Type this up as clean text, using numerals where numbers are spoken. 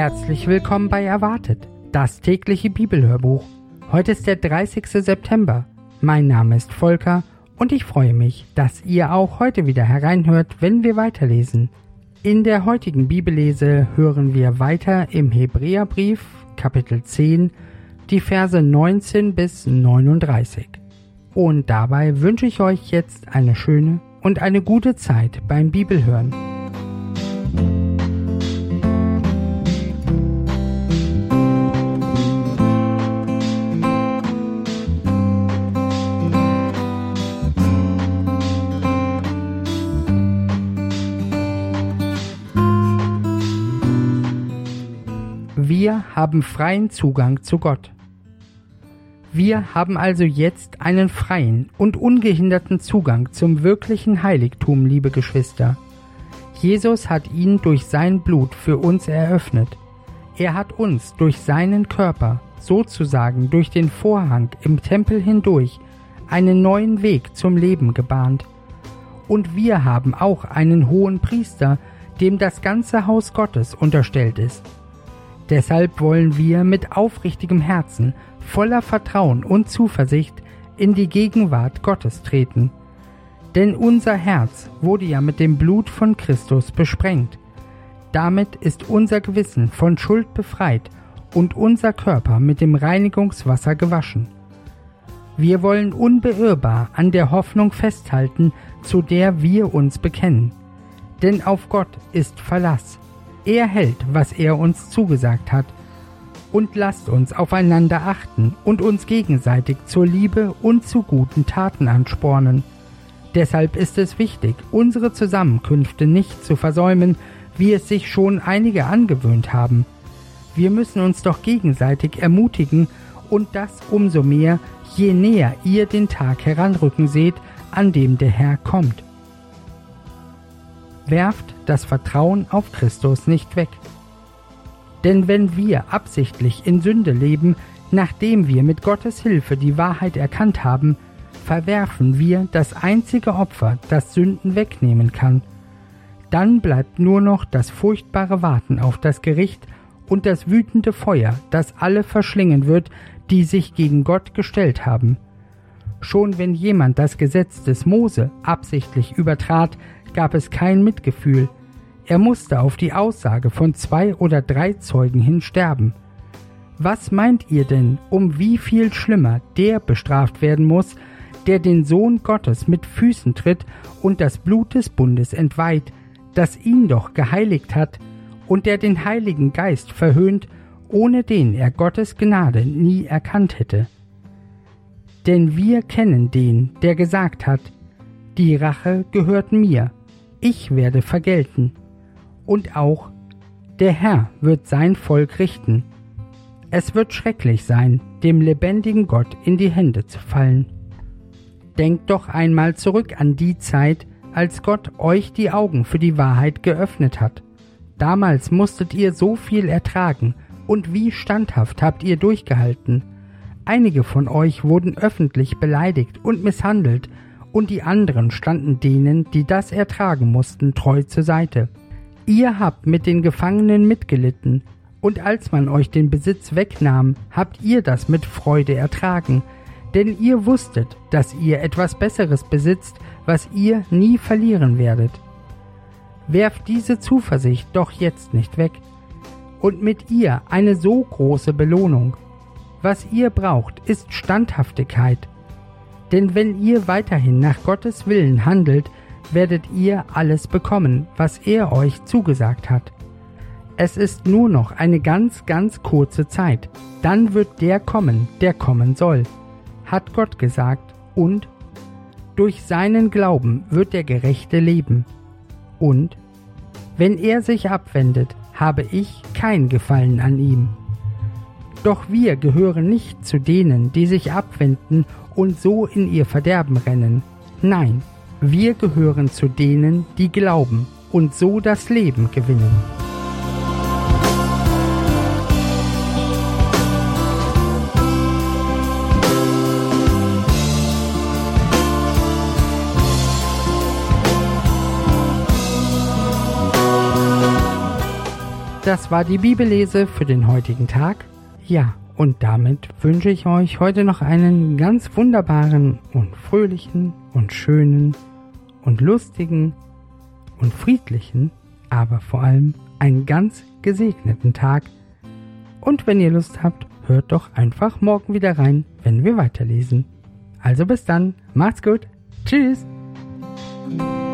Herzlich willkommen bei Erwartet, das tägliche Bibelhörbuch. Heute ist der 30. September. Mein Name ist Volker und ich freue mich, dass ihr auch heute wieder hereinhört, wenn wir weiterlesen. In der heutigen Bibellese hören wir weiter im Hebräerbrief, Kapitel 10, die Verse 19 bis 39. Und dabei wünsche ich euch jetzt eine schöne und eine gute Zeit beim Bibelhören. Wir haben freien Zugang zu Gott. Wir haben also jetzt einen freien und ungehinderten Zugang zum wirklichen Heiligtum, liebe Geschwister. Jesus hat ihn durch sein Blut für uns eröffnet. Er hat uns durch seinen Körper, sozusagen durch den Vorhang im Tempel hindurch, einen neuen Weg zum Leben gebahnt. Und wir haben auch einen hohen Priester, dem das ganze Haus Gottes unterstellt ist. Deshalb wollen wir mit aufrichtigem Herzen, voller Vertrauen und Zuversicht in die Gegenwart Gottes treten. Denn unser Herz wurde ja mit dem Blut von Christus besprengt. Damit ist unser Gewissen von Schuld befreit und unser Körper mit dem Reinigungswasser gewaschen. Wir wollen unbeirrbar an der Hoffnung festhalten, zu der wir uns bekennen. Denn auf Gott ist Verlass. Er hält, was er uns zugesagt hat. Und lasst uns aufeinander achten und uns gegenseitig zur Liebe und zu guten Taten anspornen. Deshalb ist es wichtig, unsere Zusammenkünfte nicht zu versäumen, wie es sich schon einige angewöhnt haben. Wir müssen uns doch gegenseitig ermutigen und das umso mehr, je näher ihr den Tag heranrücken seht, an dem der Herr kommt. Werft das Vertrauen auf Christus nicht weg. Denn wenn wir absichtlich in Sünde leben, nachdem wir mit Gottes Hilfe die Wahrheit erkannt haben, verwerfen wir das einzige Opfer, das Sünden wegnehmen kann. Dann bleibt nur noch das furchtbare Warten auf das Gericht und das wütende Feuer, das alle verschlingen wird, die sich gegen Gott gestellt haben. Schon wenn jemand das Gesetz des Mose absichtlich übertrat, gab es kein Mitgefühl. Er musste auf die Aussage von 2 oder 3 Zeugen hin sterben. Was meint ihr denn, um wie viel schlimmer der bestraft werden muss, der den Sohn Gottes mit Füßen tritt und das Blut des Bundes entweiht, das ihn doch geheiligt hat, und der den Heiligen Geist verhöhnt, ohne den er Gottes Gnade nie erkannt hätte? Denn wir kennen den, der gesagt hat, die Rache gehört mir, ich werde vergelten. Und auch, der Herr wird sein Volk richten. Es wird schrecklich sein, dem lebendigen Gott in die Hände zu fallen. Denkt doch einmal zurück an die Zeit, als Gott euch die Augen für die Wahrheit geöffnet hat. Damals musstet ihr so viel ertragen, und wie standhaft habt ihr durchgehalten. Einige von euch wurden öffentlich beleidigt und misshandelt, und die anderen standen denen, die das ertragen mussten, treu zur Seite. Ihr habt mit den Gefangenen mitgelitten, und als man euch den Besitz wegnahm, habt ihr das mit Freude ertragen, denn ihr wusstet, dass ihr etwas Besseres besitzt, was ihr nie verlieren werdet. Werft diese Zuversicht doch jetzt nicht weg, und mit ihr eine so große Belohnung. Was ihr braucht, ist Standhaftigkeit. Denn wenn ihr weiterhin nach Gottes Willen handelt, werdet ihr alles bekommen, was er euch zugesagt hat. Es ist nur noch eine ganz, ganz kurze Zeit. Dann wird der kommen, der kommen soll, hat Gott gesagt, und durch seinen Glauben wird der Gerechte leben. Und wenn er sich abwendet, habe ich kein Gefallen an ihm. Doch wir gehören nicht zu denen, die sich abwenden und so in ihr Verderben rennen. Nein, wir gehören zu denen, die glauben und so das Leben gewinnen. das war die Bibellese für den heutigen Tag. Ja, und damit wünsche ich euch heute noch einen ganz wunderbaren und fröhlichen und schönen und lustigen und friedlichen, aber vor allem einen ganz gesegneten Tag. Und wenn ihr Lust habt, hört doch einfach morgen wieder rein, wenn wir weiterlesen. Also bis dann, macht's gut, tschüss!